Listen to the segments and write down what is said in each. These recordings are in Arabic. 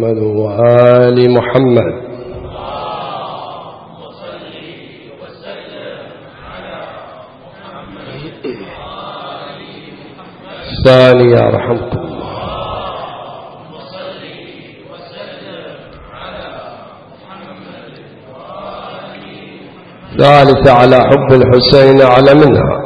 محمد وآل محمد. ثانية رحمكم الله. ثالثة على حب الحسين على منها.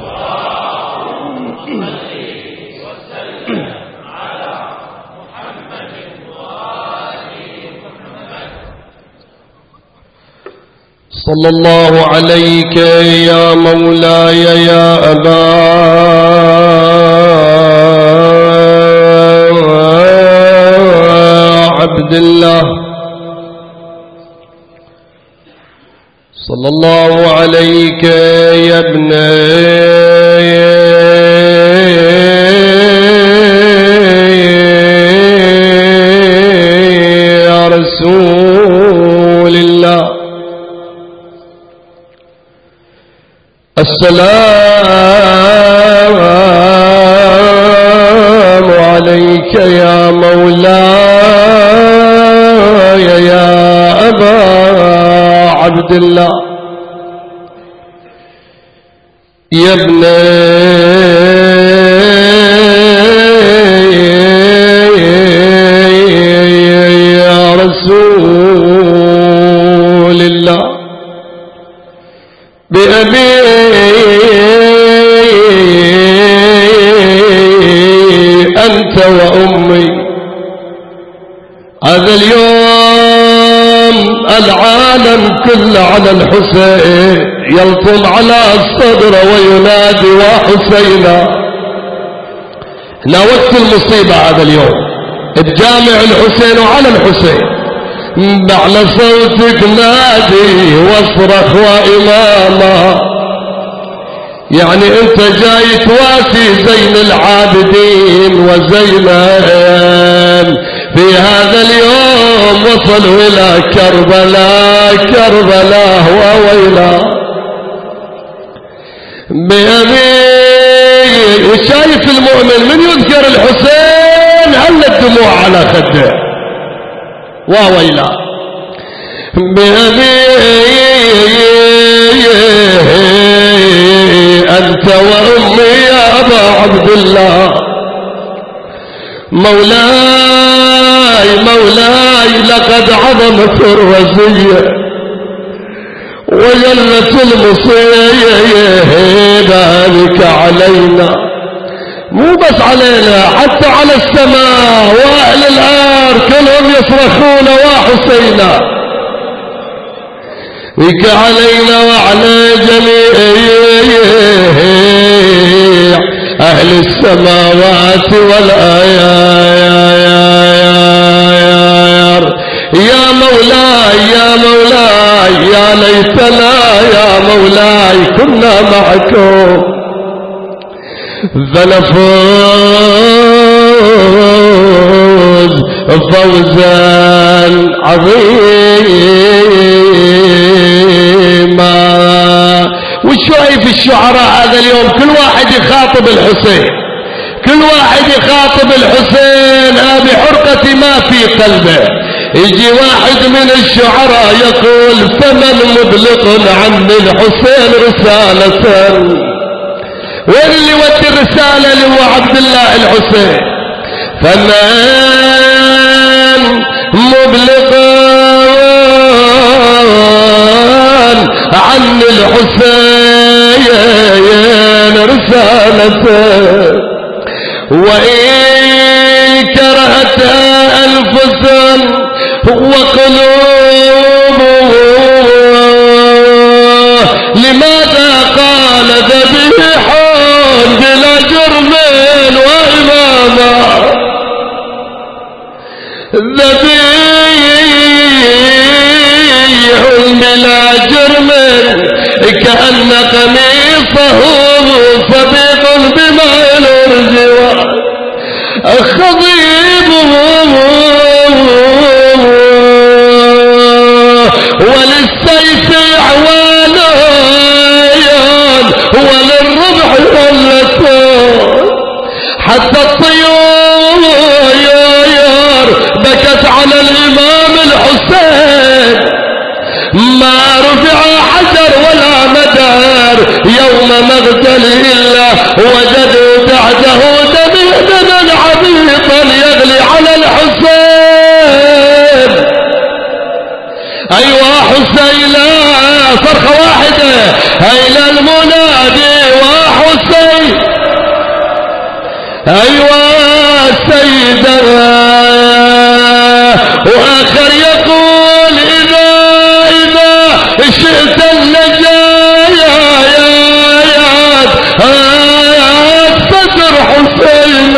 صلى الله عليك يا مولاي يا أبا عبد الله، صلى الله عليك يا ابن يا رسول الله. السلام عليك يا مولاي يا أبا عبد الله، يا ابن يا رسول الله. بأبي أنت وأمي، هذا اليوم العالم كله على الحسين يلطم على الصدر وينادي وحسينا. هنا وقت المصيبة هذا اليوم بجامع الحسين وعلى الحسين، بعلى صوتك نادي واصرخ وإماما، يعني انت جاي تواسي زين العابدين وزينب. في هذا اليوم وصلوا إلى كربلاء، كربلاء وويلا بأبي. وشايف المؤمن من يذكر الحسين هل الدموع على خده وويلا. بأبي أنت وأمي يا أبا عبد الله، مولاي مولاي لقد عظمت الرزية وجلت المصيبة بك علينا، مو بس علينا حتى على السماء وأهل الأرض كلهم يصرخون وحسينا بك علينا وعلى جميع أهل السماوات والآيار. يا مولاي يا مولاي يا ليتنا يا مولاي كنا معكم فنفوز فوزا عظيما. وشايف الشعراء هذا اليوم كل واحد يخاطب الحسين، كل واحد يخاطب الحسين بحرقة ما في قلبه. يجي واحد من الشعراء يقول فمن مبلغ عن الحسين رسالة، وين اللي ودي الرسالة اللي هو عبد الله الحسين؟ فمن مبلغ عن الحسين رسالته، وإن كرهت أنفس وقلوب لماذا قال ذبيح بلا جرم وإماما، ذبيح بلا جرم كأن قميصه صديق بماء الارجوان، خضيبه وللسيف عوانان وللرمح ولتان، حتى الطيور بكت على الإمام الحسين ما رفع حجر ولا مدار يوم مغتله إلا وجدوا تحته دما عبيطا يغلي على الحسين. أيوة حسينا صرخة واحدة هيل المنادي وحسين. أيوة سيدنا وآخر يقول إذا شئت النجاة صدر حسين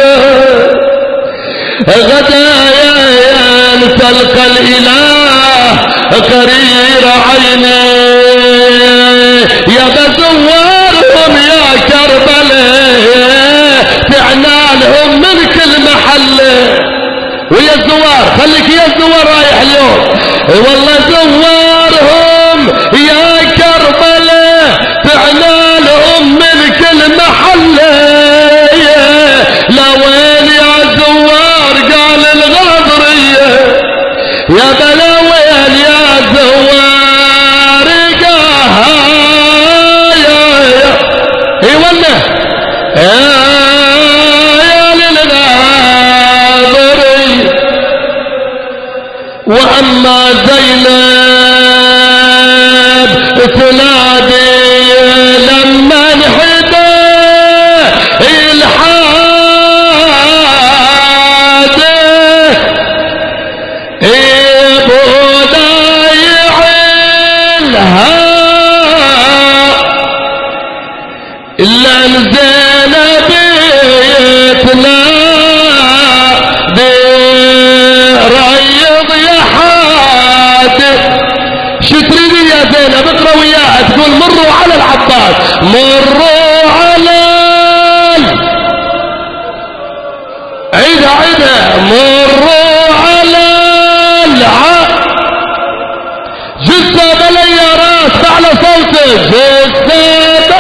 غدا تلقى الإله قرير عيني يا بزوارهم يا كربلاء تعنالهم من كل محل. ويا الزوار خليك يا الزوار رايح اليوم والله زوارهم يا كربلاء تعنالهم من كل محل. لا وين يا زوار قال الغاضرية يا بلا وين يا زوار قال يا اي والله يا للغاضري. واما زينب تنادي لما انحدى الحادث ابو ضايع الها الا زينب تنادي ريض يا حادث. شو تريدي يا زينب اقرا وياها تقول مروا على العباس مروا على عيدها مروا على جثة بلي راس على صوته جثة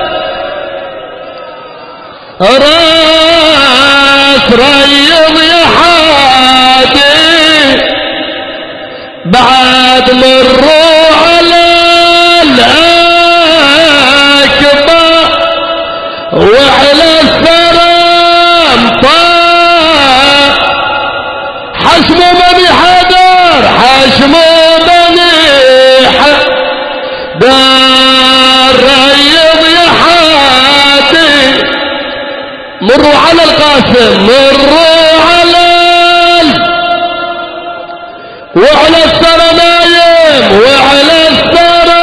راس ريض يا حادي بعد مروا على الأكبر وعلى الثرام حشموا بني حدر حشموا بني حدر ريض يا حادي مروا على القاسم مروا على وعلى الثرى نايم وعلى الثرى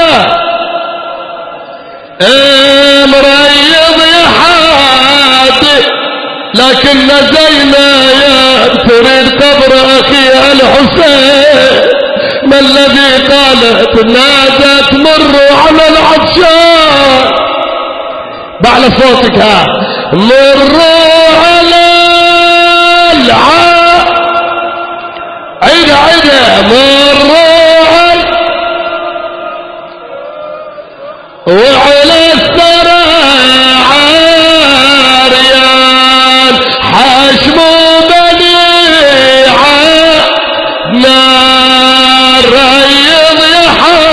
مريض يا حادي. لكن زينب تريد قبر اخيها الحسين ما الذي قالت نادت مروا على العطشان بعلى صوتك ها مروا على عيدة مروا على وعلى الثرى عاريان حشموا بني نار ريض يا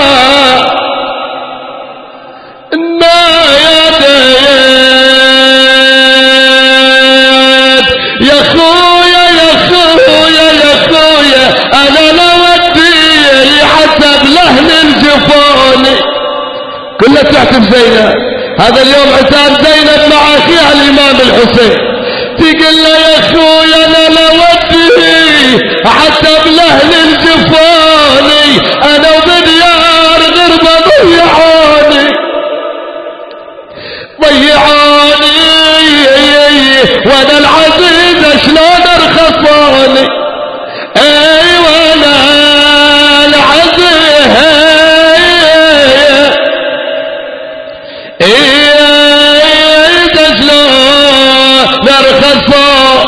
يا خويا يا خويا يا خويا انا لو ودي حسب لهن الجفوني كلها تعتب زينب. هذا اليوم عتاب زينب مع اخيها الامام الحسين تقول له يا خويا انا لو ودي حسب لهن الجفوني انا وبديار غربة ضيعوني وانا العزيز شلون ارخصوني. ايوه انا العزيز شلون ارخصون.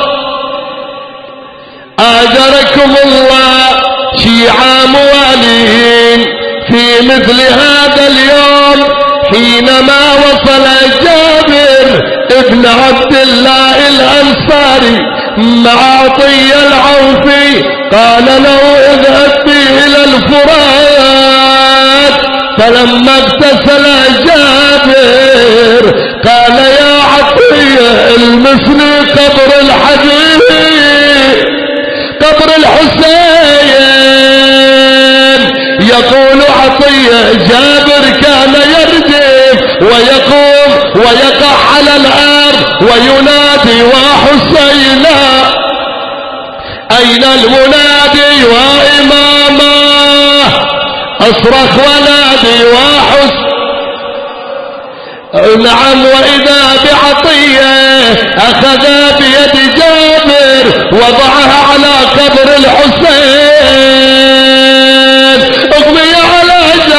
اجركم الله شيعة موالين في مثل هذا اليوم حينما وصل جابر ابن عبد الله الأنصاري مع عطية العوفي قال له اذهب بي إلى الفرات. فلما اغتسل جابر قال يا عطية المسني قبر الحبيب قبر الحسين. يقول عطية جابر كان يرجف ويقوم ويقع على الأرض وينادي وحسينا أين المنادي وإماما. أصرخ ونادي نعم. وإذا بعطية أخذ بيد جابر وضعها على قبر الحسين. اغمي على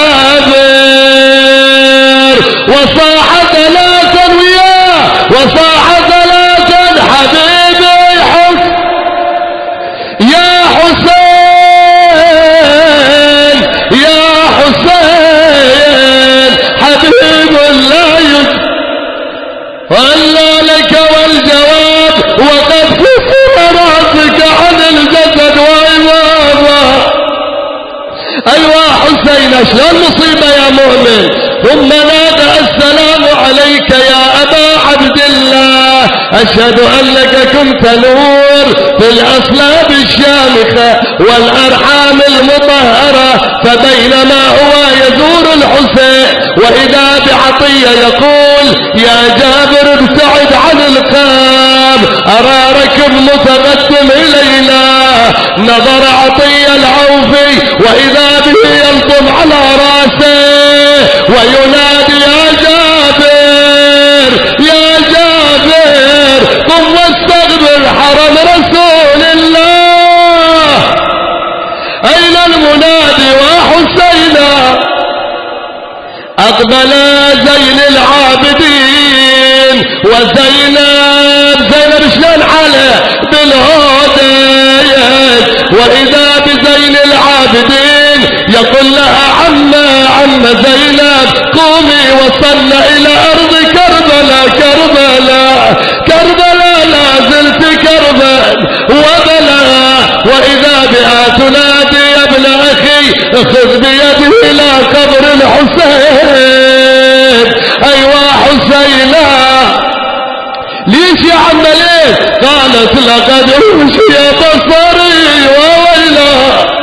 جابر وصاح ثلاثا وياه وصاح ثلاثا حبيبي يا حسين يا حسين حبيب لا وألا لك والجواب وقد كسر رأسك عن الجسد وإمامه. أيوة حسين شلون مصيبة يا مؤمن. ثم نادى السلام عليك يا أبا عبد الله أشهد أنك كنت نور في الأصلاب الشامخة والأرحام المطهرة. فبينما هو يزور الحسين وإذا بعطية يقول يا جابر ابتعد عن القام أرى ركب متقدم إلينا. نظر عطية العوفي وإذا به يلطم على راسه وينادي يا جابر يا جابر قم واستقبل حرم رسول الله. أين المنادي وحسينا. أقبل زين العابدين وزينب شلون حاله بالهدايات. وإذا بزين العابدين يقول لها عم زينب قومي وصلنا إلى أرض كربلاء كربلاء لا زلت كربلاء وبلاء. وإذا بها تنادي يا ابن أخي خذ بيدي إلى قبر الحسين. أيوة حسينا ليش يا عم ليش. قالت لقد أوشي بصري وويلا.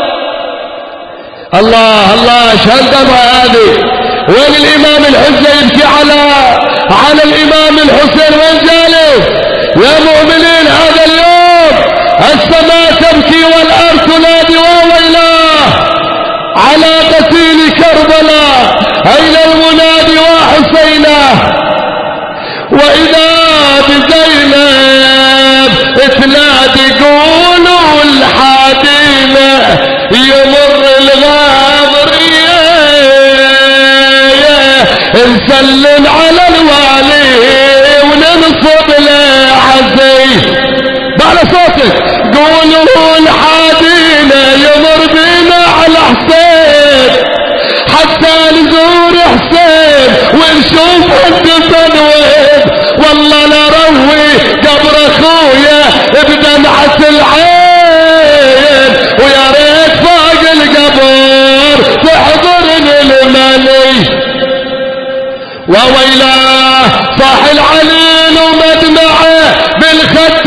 الله شهد هذه. وين الإمام الحسين يبكي على الإمام الحسين وين جالس يا مؤمنين هذا اليوم. السماء تبكي والأرض تنادي وويلاه على قتيل كربلاء. أين المنادي وحسينه. وإذا بزينب تنادي قولوا الحاديمة يمر الغابرية نسلم على الوالي وننصب له عزيز. بعد صوتك قولوا الحاديمة يمر بينا على حسين حتى نزور حسين ونشوف الدفن وين. والله نروي قبر اخويا بدمعة العين ويا ريت فوق القبر تحضرني المني. وويلاه صاح العليل ومدمعه بالخد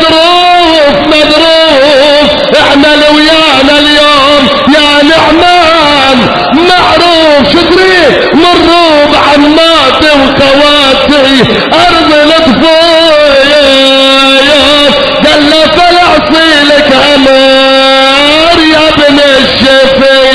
مدروف. احنا ويانا اليوم يا نعمان معروف شكري مروب عماتي وخواتي ارض الطفويات قال له فلعصي لك امر يا ابن الشفي.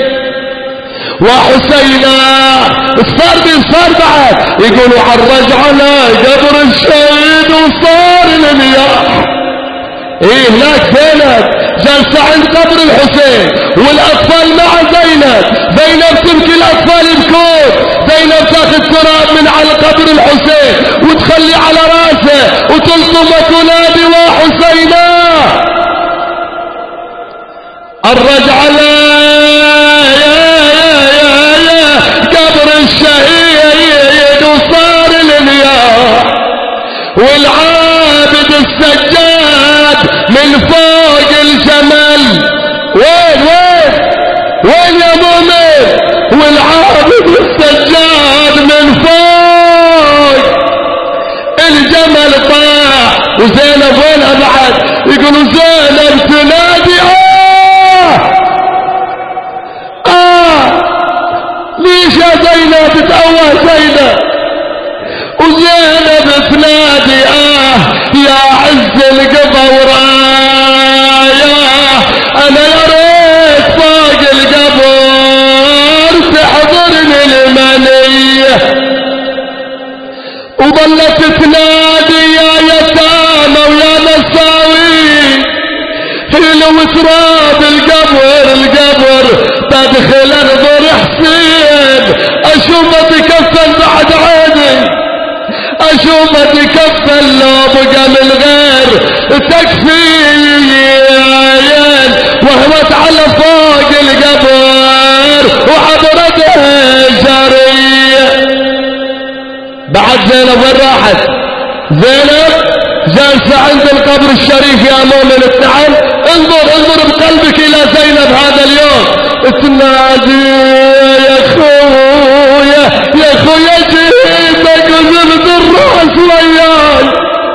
وحسينا صار بعد يقولوا عرج على قبر الشهيد وصار المياه. ايه هناك زينب جالسة عند قبر الحسين والاطفال مع زينب تبكي الاطفال يبكون. زينب تاخذ تراب من على قبر الحسين وتخلي على راسه وتلطم وتنادي وحسينا. الرج على قبر الشهيد وصار المياه والعابد السجاد من فوق الجمل. وين يا مؤمن؟ والعابد والسجاد من فوق الجمل طاح. وزينب وينها بعد؟ يقولوا زينب تنادي ليش يا زينب تتأوه زينب؟ وزينب تنادي يا عز القبر انا يا ريت فوق القبر تحضرني المنية. وظلت تنادي يا يتامى ويا مساوي لو تراب القبر تدخل انظر حسين اشوفه تكفل بعد عيني، اشوفه تكفل لو بقى من غير تكفين وهوت على فوق القبر وحضرته جارية. بعد زينب وين راحت؟ زينب جالسة عند القبر الشريف يا مؤمن التعال. انظر بقلبك الى زينب هذا اليوم تنادي يا خويا جيتك وزبد الراس وياي.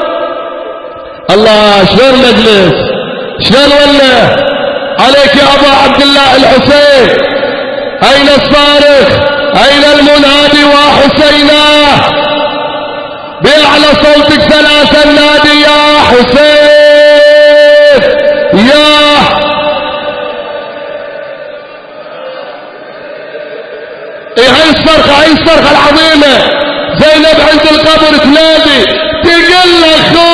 الله شلون مجلس، شلون ولا عليك يا ابا عبد الله الحسين. اين الصارخ؟ اين المنادي وحسيناه؟ بأعلى صوتك ثلاثا نادي يا حسين يا هاي الصرخة العظيمة. زينب عند القبر تنادي تقل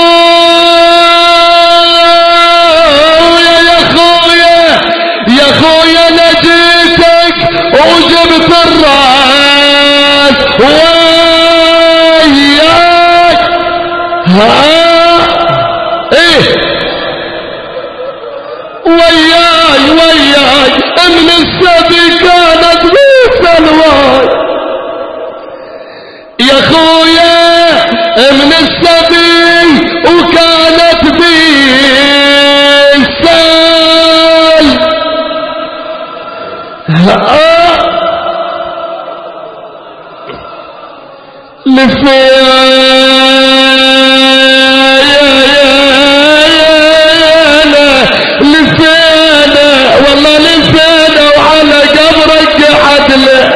يا خويا نجيتك وجبت الراس وياي من السبي كانت بسلواي يا خويا من السبي وكانت بسل لفينا وعلى قبرك عدله.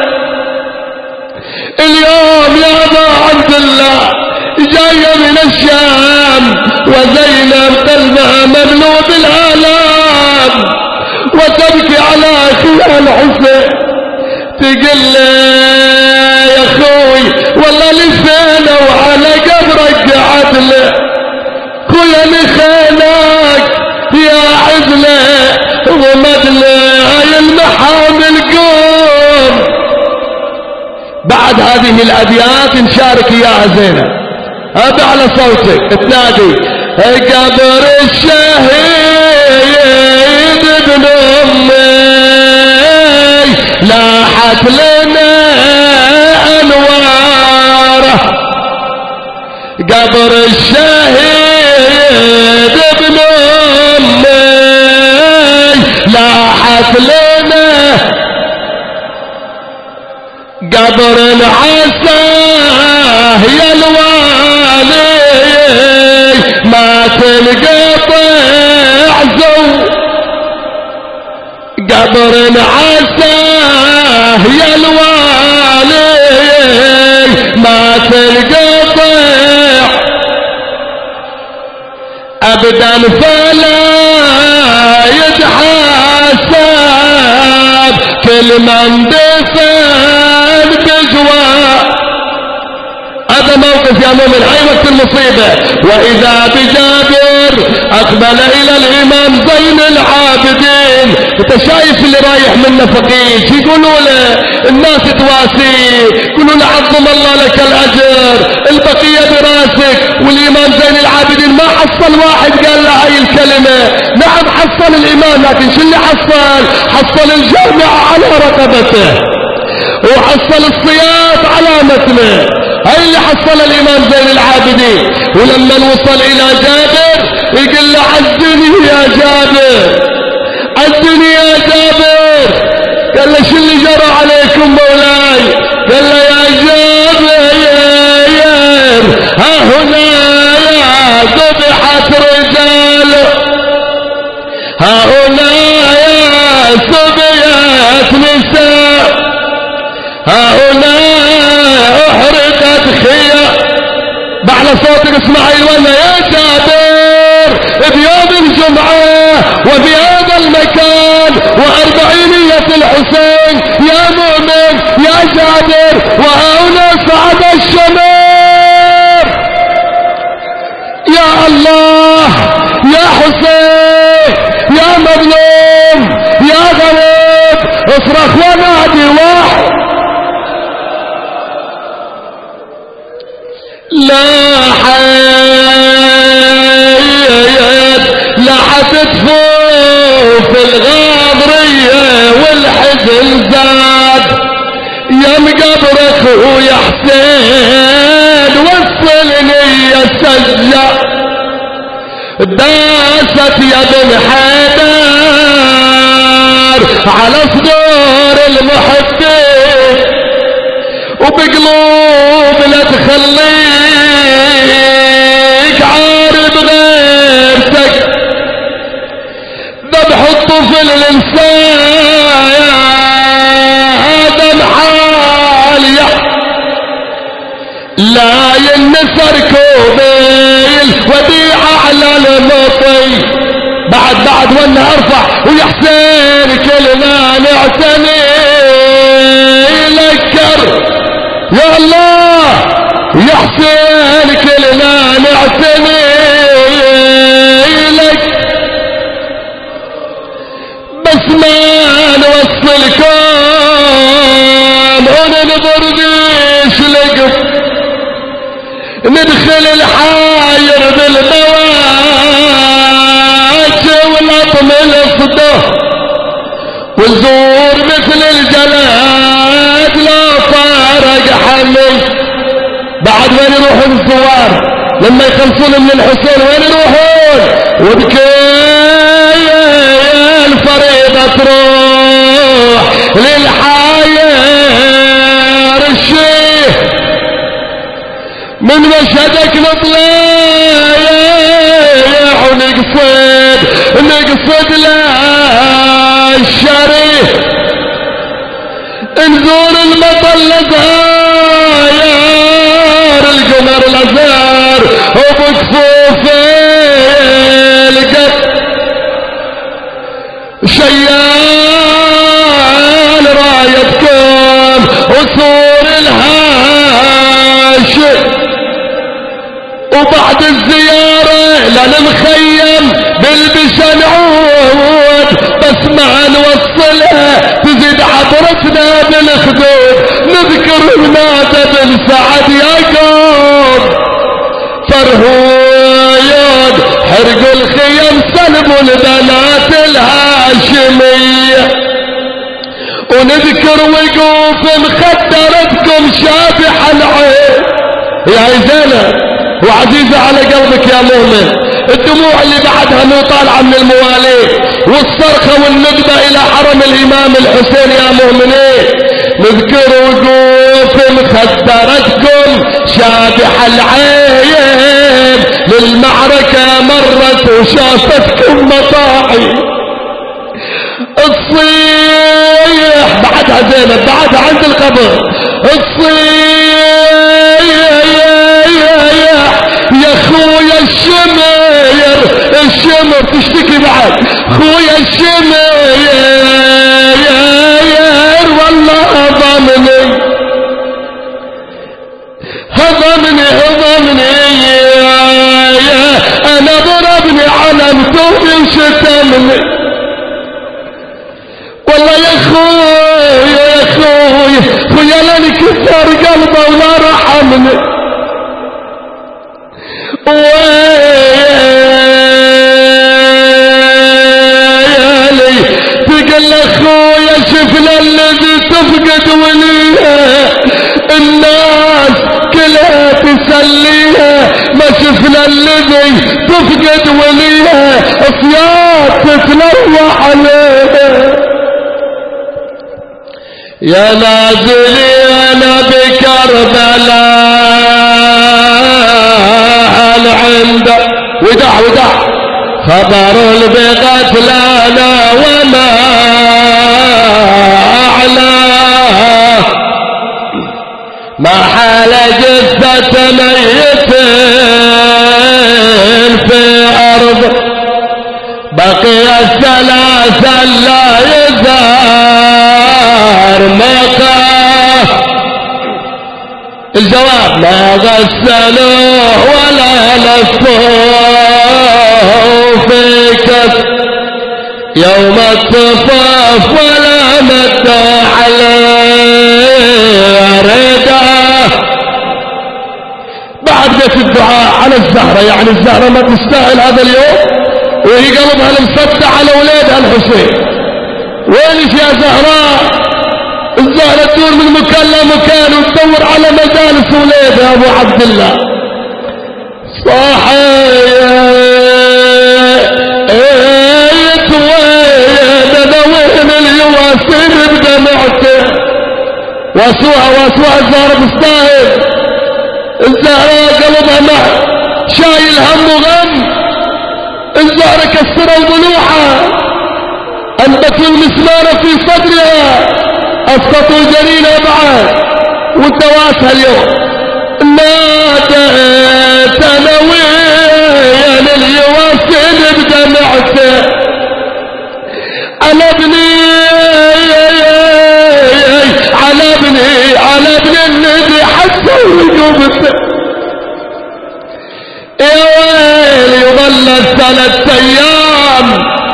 اليوم يا ابا عبد الله جايه من الشام وزينب قلبها مملوء بالآلام وتبكي على اخيها الحسين تقول يا اخوي والله لفينا وعلى قبرك عدله. خويا لخيناك يا عدله ومدله هاي المحامل قوم. بعد هذه الابيات نشارك اياها زينب. هذا على صوتك تنادي قبر الشهيد ابن امي لاحت لنا انواره. قبر الشهيد ابن امي لاحت لنا قبر العساه يا الوالي ما تنقطع زو. قبر العساه يا الوالي ما تنقطع ابدا فلا يتحاسب كل من دفن بجوار. هذا موقف يا مؤمن هاي وقت المصيبة. واذا بجابر اقبل الى الامام زين العابدين. انت شايف اللي رايح منه فقير شو يقولوا له؟ الناس تواسيه يقولوا له عظم الله لك الاجر البقية براسك. والامام زين العابدين ما حصل واحد قال له هاي الكلمة. نعم حصل الامام لكن شو اللي حصل الجامعة على رقبته وحصل الصياط على متنه. هاي اللي حصل الامام زين العابدين. ولما وصل الى جابر يقول له عزني يا جابر، عزني يا جابر. قال له شو اللي جرى عليكم مولاي؟ قال له يا جابر ها هنا يا ذبحت رجال، ها هنا يا سبيت نساء، ها هنا احرقت خيام. بعلى صوتك اسمعي ولا يا جابر، بيوم الجمعة وفي هذا المكان و40 الحسين يا مؤمن يا جابر، وهنا صعد الشمر. يا الله يا حسين يا مظلوم يا غريب، اصرخ ونادي واحد. لا حيات لا حتدفوف الغاضرية والحزن زاد، يا مقبر اخويا حسين وصلني يا سجة، داست يا بن حيدر على صدور المحبين، وبقلوب لا تخليك عارب غيرتك، ذبح الطفل الانسان هذا محال لا ينسر كوبيل وديعة على المطي. بعد وانا ارفع ويا حسين كلنا نعتني لكر، يا الله يا حسين كلنا نعتني لك، بس ما نوصلكم وننظر ليش لقف، ندخل الحاير بالمواجه ونطم الصدى، ونزور مثل الجلاد لا فارق حمل. بعد وين يروحون الزوار لما يخلصون من الحسين؟ وين يروحون؟ وبكي الفريضة تروح للحاير الشيخ، من مشهدك نطلع ونقصد لا الشريف، نزور المطلة زاير القمر الازهر وبكفوف القط، شيال رايتكم وصور الهاشم، وبعد الزيارة للمخيم بالبشن عود، بس ما نوصلها تزيد عبرتنا بالخدود، نذكر ونادى بن سعد يعقوب فرهود، حرقوا الخيم سلبوا البنات الهاشمية، ونذكر وقوف مخدرتكم شابح العين. يا زينب وعزيزة على قلبك يا مؤمن، الدموع اللي بعدها مو طالعة من المواليد، والصرخة والندبة إلى حرم الإمام الحسين يا مؤمنين. نذكر وقوف مخدرتكم شابح العين، للمعركة مرت وشافتكم مطاعي، الصيح بعدها زينب بعدها عند القبر، الصيح يا خويا الشمير، الشمر تشتكي بعد خويا الشمير، والله هضمني انا ضربني على متوبي وشتمني، والله يا خويا لاني كسر قلبه ولا رحمني، ويلي تقل اخويا شفنا الذي تفقد وليها، الناس كلها تسليها، ما شفنا الذي تفقد وليها. يا نازلين بكربلاء عنده ودع خبر بقتلانا وما أعلاه ما حال جثة ميت في أرض بقي الثلاثة لا يزار مقاه الجواب ما غسلوه ولا لفوه في كف يوم الطفاف ولا مدوا عليه رده بعد بيت الدعاء على الزهرة. يعني الزهرة ما تستاهل هذا اليوم وهي قلبها المصدع على ولادها الحسين. وينك يا زهراء؟ الزهرة تدور من مكان لمكان وتدور على مجالس ولادها ابو عبد الله. صحيت وين وين اليواسر بدمعته واسوها الزهرة تستاهل. الزهرة قلبها مع شايل هم وغم. الزهرة كسروا ضلوعها انبتوا المسمار في صدرها اسقطوا الجنين بعد ودواسها اليوم. نادت انا وين اليواسل بدمعته على ابني الذي حسوا وجوبته. يا ويلي ظلت 3 أيام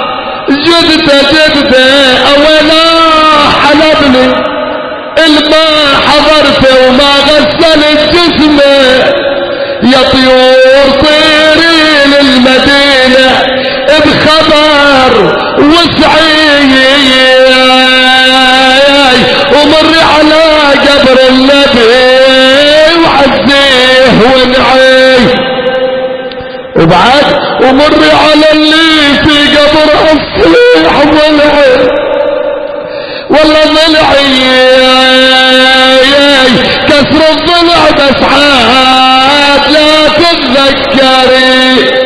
جدته اولا حلبني الماء حضرته وما غسلت جسمه. يا طيور طيري للمدينة بخبر وسعي ومر على قبر النبي وعزيه ونعي وبعد ومر على اللي في قبر الصيح ضلعي والله ضلعي كسر الضلع بس عاد لا تتذكري.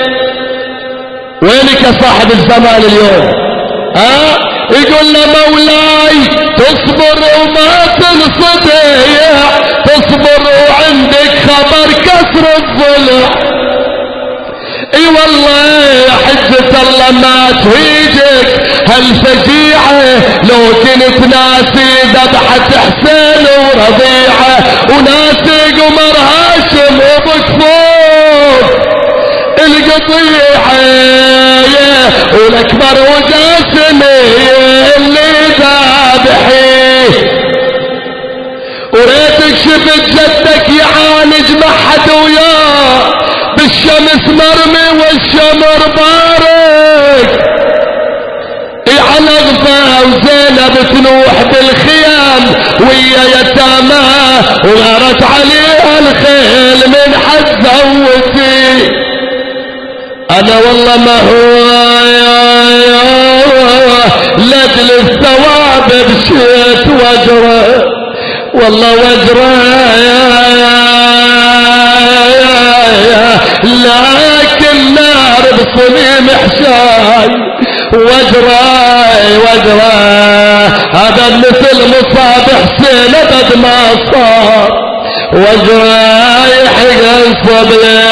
وينك يا صاحب الزمان اليوم؟ يقول له مولاي تصبر وما تنصدع تصبر وعندك خبر كسر الضلع. اي والله يا حجة الله ما تهيجك هالفجيعة لو كنت ناسي ذبحة حسين ورضيعة وناسي قمر هاشم وبكفوف القطيعة والاكبر وجاسمي اللي ذابحيه. وريتك شفت جدك يعالج محد وياه بالشمس مرمي والشمر بارك على غفا وزينب تنوح بالخيام ويا يتامى وغارت عليها الخيل من حد زوتي. انا والله ما هو لاجل الثواب بشيت وجره والله وجره لكن نار بصميم حشاي وجره هذا مثل مصاب حسين ابد ما صار وجره يحقص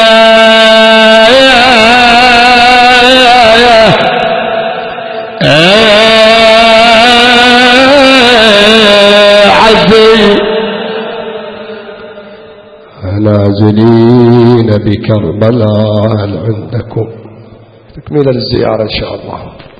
عزي نازلين بكربلاء عندكم. تكمل الزيارة إن شاء الله.